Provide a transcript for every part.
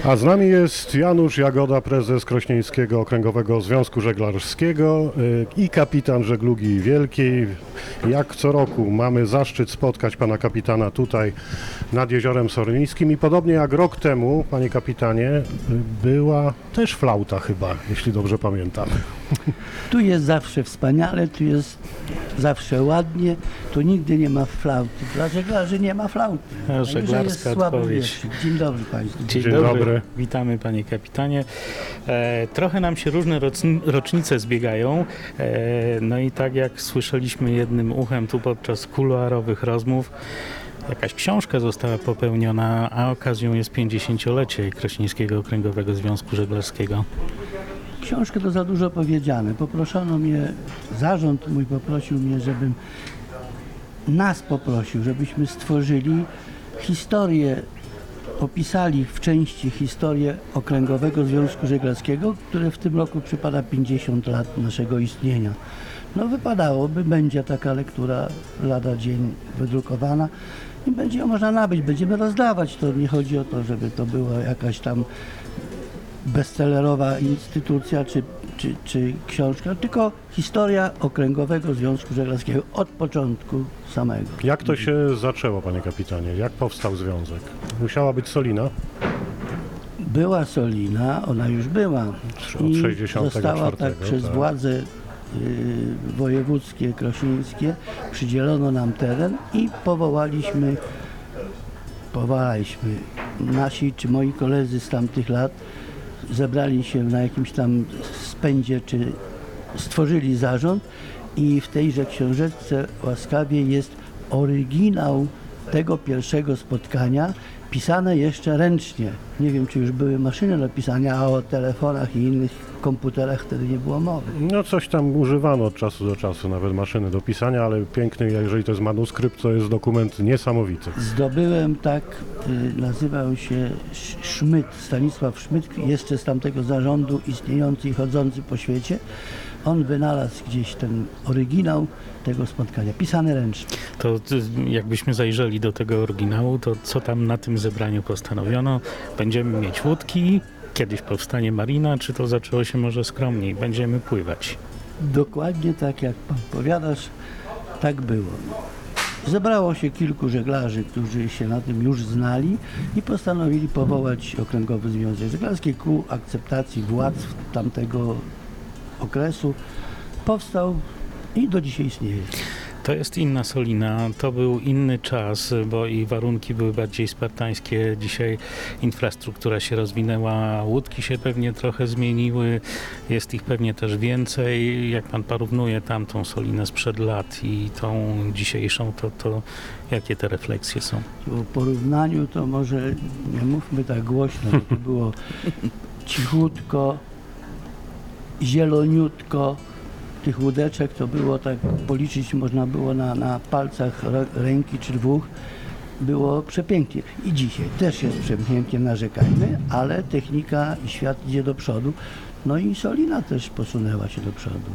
A z nami jest Janusz Jagoda, prezes Krośnieńskiego Okręgowego Związku Żeglarskiego i kapitan żeglugi wielkiej. Jak co roku mamy zaszczyt spotkać pana kapitana tutaj nad Jeziorem Soryńskim i podobnie jak rok temu, panie kapitanie, była też flauta chyba, jeśli dobrze pamiętam. Tu jest zawsze wspaniale, tu jest zawsze ładnie, tu nigdy nie ma flauty. Dla żeglarzy nie ma flauty. Żeglarska odpowiedź. Dzień dobry Państwu. Dzień dobry. Witamy panie kapitanie. Trochę nam się różne rocznice zbiegają. No i tak jak słyszeliśmy jednym uchem tu podczas kuluarowych rozmów, jakaś książka została popełniona, a okazją jest 50-lecie Krośnieńskiego Okręgowego Związku Żeglarskiego. Książkę to za dużo powiedziane. Poproszono mnie, zarząd mój poprosił mnie, żebyśmy stworzyli historię, opisali w części historię Okręgowego Związku Żeglarskiego, które w tym roku przypada 50 lat naszego istnienia. No wypadałoby, będzie taka lektura lada dzień wydrukowana i będzie ją można nabyć, będziemy rozdawać. To nie chodzi o to, żeby to była jakaś tam bestsellerowa instytucja czy książka, tylko historia Okręgowego Związku Żeglarskiego od początku samego. Jak to się zaczęło, panie kapitanie? Jak powstał związek? Musiała być Solina? Była Solina, ona już była. Od 64. Została tak przez władze wojewódzkie, krośnieńskie, przydzielono nam teren i powołaliśmy nasi czy moi koledzy z tamtych lat, zebrali się na jakimś tam spędzie, czy stworzyli zarząd i w tejże książeczce łaskawie jest oryginał tego pierwszego spotkania, pisane jeszcze ręcznie. Nie wiem, czy już były maszyny do pisania, a o telefonach i innych komputerach wtedy nie było mowy. No coś tam używano od czasu do czasu, nawet maszyny do pisania, ale piękny, jeżeli to jest manuskrypt, to jest dokument niesamowity. Zdobyłem nazywał się Stanisław Szmyt, jeszcze z tamtego zarządu istniejący i chodzący po świecie. On wynalazł gdzieś ten oryginał tego spotkania, pisany ręcznie. To jakbyśmy zajrzeli do tego oryginału, to co tam na tym zebraniu postanowiono? Będziemy mieć łódki, kiedyś powstanie marina, czy to zaczęło się może skromniej? Będziemy pływać. Dokładnie tak jak pan powiadasz, tak było. Zebrało się kilku żeglarzy, którzy się na tym już znali i postanowili powołać Okręgowy Związek Żeglarski ku akceptacji władz tamtego okresu. Powstał i do dzisiaj istnieje. To jest inna Solina, to był inny czas, bo i warunki były bardziej spartańskie. Dzisiaj infrastruktura się rozwinęła, łódki się pewnie trochę zmieniły, jest ich pewnie też więcej. Jak pan porównuje tamtą Solinę sprzed lat i tą dzisiejszą, to jakie te refleksje są? O porównaniu to może nie mówmy tak głośno, bo to było cichutko, zieloniutko. Tych łódeczek to było tak, policzyć można było na palcach ręki czy dwóch. Było przepięknie. I dzisiaj też jest przepięknie, narzekajmy, ale technika i świat idzie do przodu. No i Solina też posunęła się do przodu.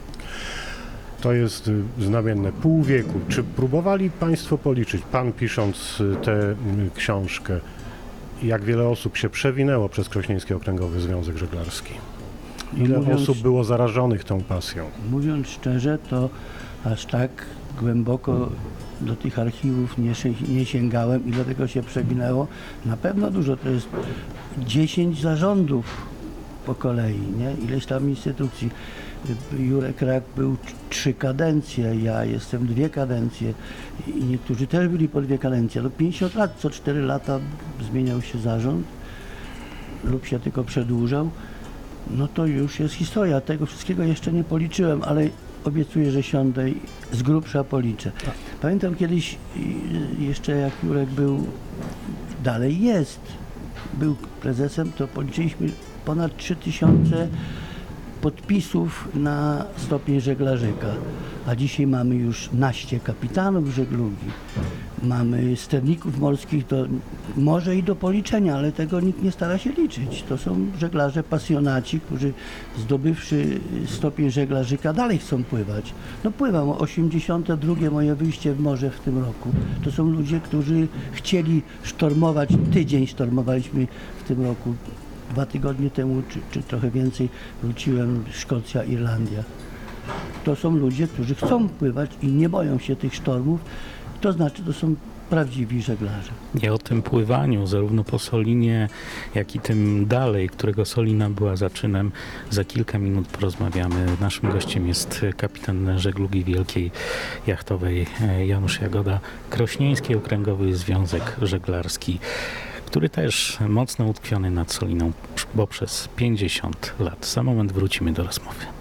To jest znamienne. Pół wieku. Czy próbowali państwo policzyć, pan pisząc tę książkę, jak wiele osób się przewinęło przez Krośnieński Okręgowy Związek Żeglarski? Ile osób było zarażonych tą pasją? Mówiąc szczerze, to aż tak głęboko do tych archiwów nie sięgałem i dlatego się przewinęło. Na pewno dużo, to jest 10 zarządów po kolei, nie? Ileś tam instytucji. Jurek Rak był 3 kadencje, ja jestem 2 kadencje i niektórzy też byli po 2 kadencje. No 50 lat, co 4 lata zmieniał się zarząd lub się tylko przedłużał. No to już jest historia. Tego wszystkiego jeszcze nie policzyłem, ale obiecuję, że siądę i z grubsza policzę. Pamiętam kiedyś jeszcze jak Jurek był, dalej jest, był prezesem, to policzyliśmy ponad 3000 podpisów na stopień żeglarzyka, a dzisiaj mamy już naście kapitanów żeglugi. Mamy sterników morskich, to może i do policzenia, ale tego nikt nie stara się liczyć. To są żeglarze pasjonaci, którzy zdobywszy stopień żeglarzyka dalej chcą pływać. No pływam, 82. moje wyjście w morze w tym roku. To są ludzie, którzy chcieli sztormować, tydzień sztormowaliśmy w tym roku. 2 tygodnie temu, czy trochę więcej, wróciłem Szkocja, Irlandia. To są ludzie, którzy chcą pływać i nie boją się tych sztormów. To znaczy, to są prawdziwi żeglarze. I o tym pływaniu, zarówno po Solinie, jak i tym dalej, którego Solina była zaczynem, za kilka minut porozmawiamy. Naszym gościem jest kapitan żeglugi wielkiej jachtowej Janusz Jagoda, Krośnieński Okręgowy Związek Żeglarski, który też mocno utkwiony nad Soliną, bo przez 50 lat. Za moment wrócimy do rozmowy.